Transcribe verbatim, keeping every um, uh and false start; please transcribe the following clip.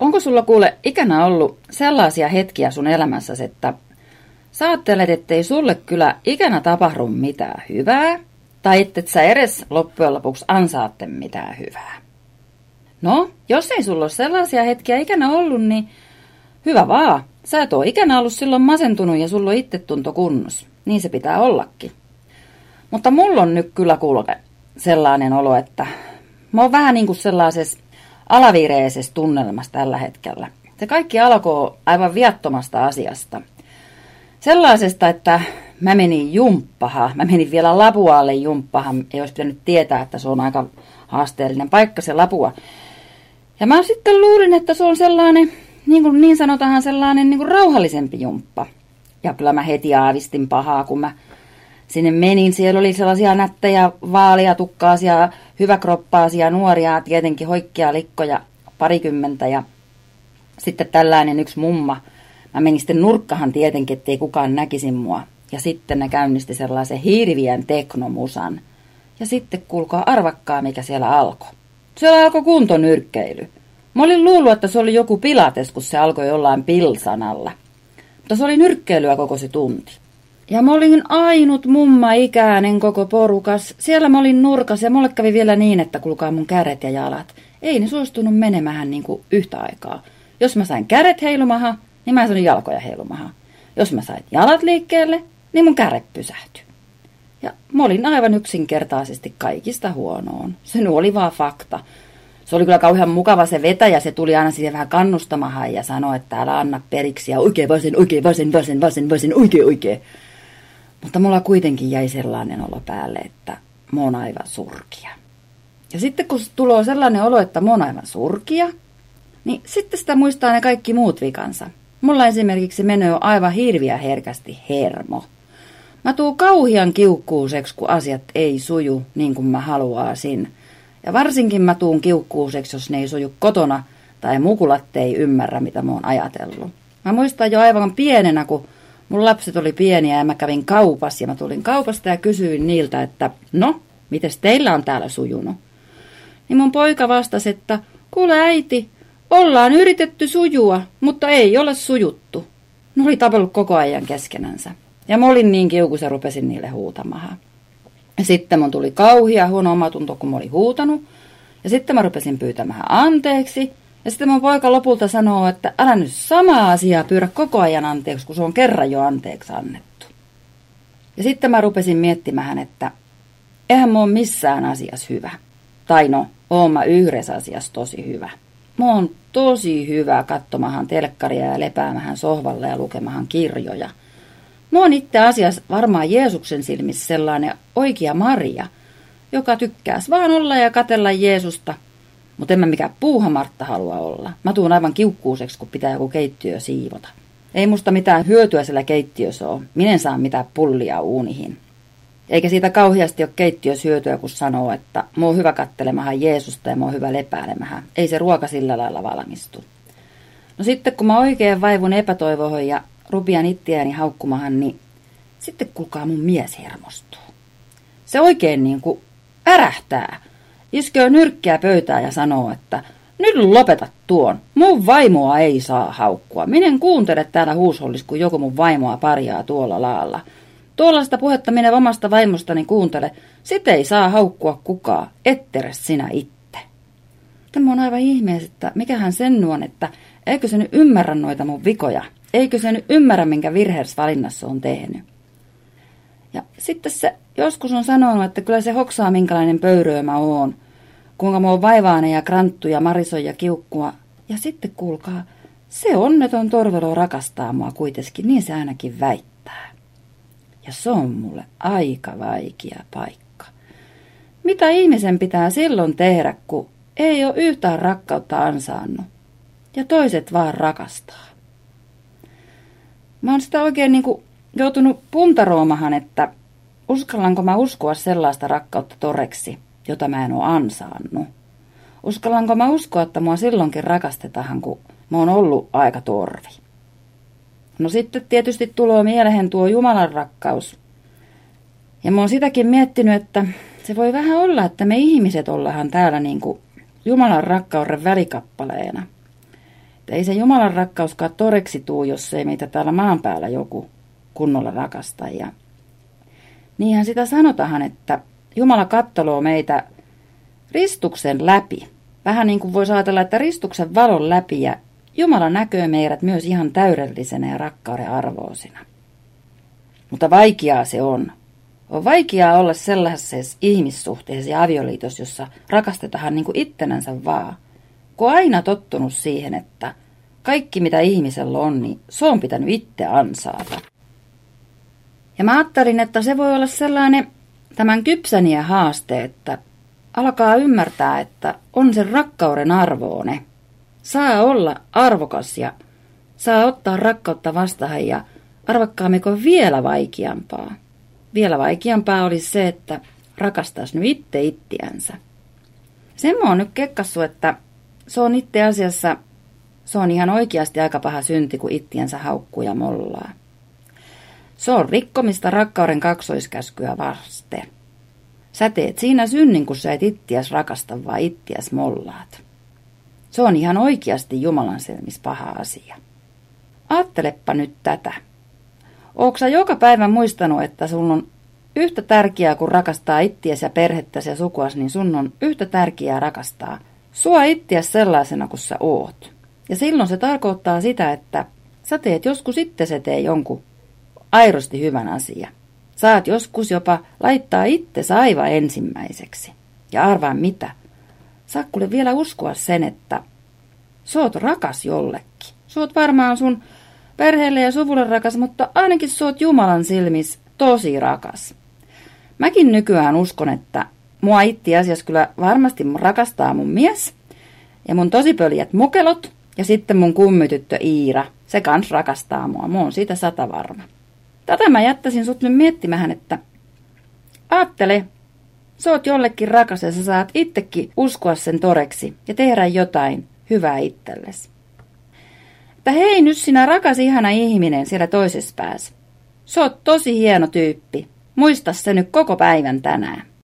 Onko sulla kuule ikänä ollut sellaisia hetkiä sun elämässäsi, että sä ajattelet, ettei sulle kyllä ikänä tapahdu mitään hyvää, tai ettet sä edes loppujen lopuksi ansaatte mitään hyvää? No, jos ei sulla ole sellaisia hetkiä ikänä ollut, niin hyvä vaan. Sä et ole ikänä ollut silloin masentunut ja sulla on itsetunto kunnossa. Niin se pitää ollakin. Mutta mulla on nyt kyllä kuule sellainen olo, että mä oon vähän niin kuin sellaisessa alavireisessä tunnelmassa tällä hetkellä. Se kaikki alkoi aivan viattomasta asiasta. Sellaisesta, että mä menin jumppahan. Mä menin vielä Lapualle jumppahan. Ei olisi pitänyt tietää, että se on aika haasteellinen paikka se Lapua. Ja mä sitten luulin, että se on sellainen, niin, kuin niin sanotaan, sellainen niin kuin rauhallisempi jumppa. Ja kyllä mä heti aavistin pahaa, kun mä sinne menin. Siellä oli sellaisia nättejä, vaaliatukkaisia, hyväkroppaasia, nuoria, tietenkin hoikkia likkoja, parikymmentä. Ja sitten tällainen yksi mumma. Mä menin sitten nurkkahan tietenkin, ettei kukaan näkisi mua. Ja sitten ne käynnisti sellaisen hirviän teknomusan. Ja sitten kuulkaa arvakkaa, mikä siellä alkoi. Siellä alkoi kuntonyrkkeily. Mä olin luullut, että se oli joku pilates, kun se alkoi jollain pilsanalla. Mutta se oli nyrkkeilyä koko se tunti. Ja mä olin ainut mumma-ikäinen koko porukas. Siellä mä olin nurkas ja mulle kävi vielä niin, että kulkaa mun kädet ja jalat. Ei ne suostunut menemään niin kuin yhtä aikaa. Jos mä sain kädet heilumahan, niin mä sain jalkoja heilumahan. Jos mä sain jalat liikkeelle, niin mun käret pysähtyi. Ja mä olin aivan yksinkertaisesti kaikista huonoon. Se oli vaan fakta. Se oli kyllä kauhean mukava se vetäjä, se tuli aina siihen vähän kannustamahan ja sanoi, että älä anna periksi ja oikein vasen, oikein vasen, vasen, vasen, vasen, oikein, oikein. Mutta mulla kuitenkin jäi sellainen olo päälle, että mä oon aivan surkia. Ja sitten kun tulee sellainen olo, että mä oon aivan surkia, niin sitten sitä muistaa ne kaikki muut vikansa. Mulla esimerkiksi menee aivan hirviä herkästi hermo. Mä tuun kauhian kiukkuuseksi, kun asiat ei suju niin kuin mä haluaisin. Ja varsinkin mä tuun kiukkuuseksi, jos ne ei suju kotona tai mukulat ei ymmärrä, mitä mä oon ajatellut. Mä muistan jo aivan pienenä, kun mun lapset oli pieniä ja mä kävin kaupassa ja mä tulin kaupasta ja kysyin niiltä, että no, mites teillä on täällä sujunut? Niin mun poika vastasi, että kuule äiti, ollaan yritetty sujua, mutta ei ole sujuttu. Ne oli tapellut koko ajan keskenänsä. Ja mä olin niin kiukus ja rupesin niille huutamahan. Ja sitten mun tuli kauhia huono omatunto, kun mä olin huutanut. Ja sitten mä rupesin pyytämään anteeksi. Ja sitten mun poika lopulta sanoo, että älä nyt samaa asiaa pyydä koko ajan anteeksi, kun se on kerran jo anteeksi annettu. Ja sitten mä rupesin miettimään, että eihän mä ole missään asiassa hyvä. Tai no, oon mä yhdessä asiassa tosi hyvä. Mä oon tosi hyvä katsomahan telkkaria ja lepäämähän sohvalla ja lukemahan kirjoja. Mä oon itse asiassa varmaan Jeesuksen silmissä sellainen oikea Maria, joka tykkäisi vaan olla ja katella Jeesusta. Mutta en mä mikään puuhamartta halua olla. Mä tuun aivan kiukkuuseksi, kun pitää joku keittiö siivota. Ei musta mitään hyötyä siellä keittiössä ole. Minä en saa mitään pullia uunihin. Eikä siitä kauheasti ole keittiössä hyötyä, kun sanoo, että mä oon hyvä kattelemahan Jeesusta ja mä oon hyvä lepäälemähän. Ei se ruoka sillä lailla valmistu. No sitten kun mä oikein vaivun epätoivohon ja rupian itseäni haukkumahan, niin sitten kuulkaa mun mies hermostuu. Se oikein niin kuin ärähtää. Iskee nyrkkiä pöytään ja sanoo, että nyt lopeta tuon. Mun vaimoa ei saa haukkua. Minä en kuuntele täällä huushollis, kun joku mun vaimoa parjaa tuolla laalla. Tuollaista puhetta minä omasta vaimostani kuuntele. Sitä ei saa haukkua kukaan, etteres sinä itse. Tämä on aivan ihmeessä, että mikähän sen nuon, että eikö se nyt ymmärrä noita mun vikoja. Eikö se nyt ymmärrä, minkä virheessä valinnassa on tehnyt. Ja sitten se joskus on sanonut, että kyllä se hoksaa, minkälainen pöyröö mä oon. Kuinka mä oon vaivaane ja kranttu ja marisoi ja kiukkua. Ja sitten kuulkaa, se onneton torvelo rakastaa mua kuitenkin, niin se ainakin väittää. Ja se on mulle aika vaikea paikka. Mitä ihmisen pitää silloin tehdä, kun ei ole yhtään rakkautta ansaannut? Ja toiset vaan rakastaa. Mä oon sitä oikein niin kuin joutunut puntaroomahan, että uskallanko mä uskoa sellaista rakkautta toreksi, jota mä en oo ansaannut. Uskallanko mä uskoa, että mua silloinkin rakastetaan, kun mä oon ollut aika torvi. No sitten tietysti tulee mieleen tuo Jumalan rakkaus. Ja mä oon sitäkin miettinyt, että se voi vähän olla, että me ihmiset ollaan täällä niin kuin Jumalan rakkauden välikappaleena. Että ei se Jumalan rakkauskaan toreksi tuu, jos ei meitä täällä maan päällä joku kunnolla rakasta. Ja niinhän sitä sanotaan, että Jumala katteloo meitä ristuksen läpi. Vähän niin kuin voisi ajatella, että ristuksen valon läpi ja Jumala näkee meidät myös ihan täydellisenä ja rakkauden arvoisina. Mutta vaikeaa se on. On vaikeaa olla sellaisessa ihmissuhteessa ja avioliitossa, jossa rakastetaan niin kuin ittenänsä vaan. Kun on aina tottunut siihen, että kaikki mitä ihmisellä on, niin se on pitänyt itse ansaata. Ja mä ajattelin, että se voi olla sellainen tämän kypsänien haaste, että alkaa ymmärtää, että on sen rakkauden arvoone. Saa olla arvokas ja saa ottaa rakkautta vastaan ja arvakkaammeko vielä vaikeampaa. Vielä vaikeampaa olisi se, että rakastaisi nyt itse ittiänsä. Sen mä oon nyt kekkassu, että se on itse asiassa, se on ihan oikeasti aika paha synti, kun ittiänsä haukkuu ja mollaa. Se on rikkomista rakkauden kaksoiskäskyä vasten. Sä teet siinä synnin, kun sä et ittiäs rakasta, vaan ittiäs mollaat. Se on ihan oikeasti Jumalan silmissä paha asia. Aattelepa nyt tätä. Ootko sä joka päivä muistanut, että sun on yhtä tärkeää, kun rakastaa ittiäsi ja perhettäsi ja sukuasi, niin sun on yhtä tärkeää rakastaa sua ittiäsi sellaisena kuin sä oot. Ja silloin se tarkoittaa sitä, että sä teet joskus itse se tee jonkun aidosti hyvän asian. Saat joskus jopa laittaa itse aivan ensimmäiseksi. Ja arvaa mitä. Saa kuule vielä uskoa sen, että sä oot rakas jollekin. Sä oot varmaan sun perheelle ja suvulle rakas, mutta ainakin sä oot Jumalan silmissä tosi rakas. Mäkin nykyään uskon, että mua itse asiassa kyllä varmasti rakastaa mun mies ja mun tosi pöljät mukelot ja sitten mun kummityttö Iira. Se kans rakastaa mua. Mä oon siitä sata varma. Tätä mä jättäisin sut nyt miettimään, että aattele, sä oot jollekin rakas ja sä saat itsekin uskoa sen toreksi ja tehdä jotain hyvää itsellesi. Että hei nyt sinä rakas ihana ihminen siellä toisessa päässä. Sä oot tosi hieno tyyppi. Muista se nyt koko päivän tänään.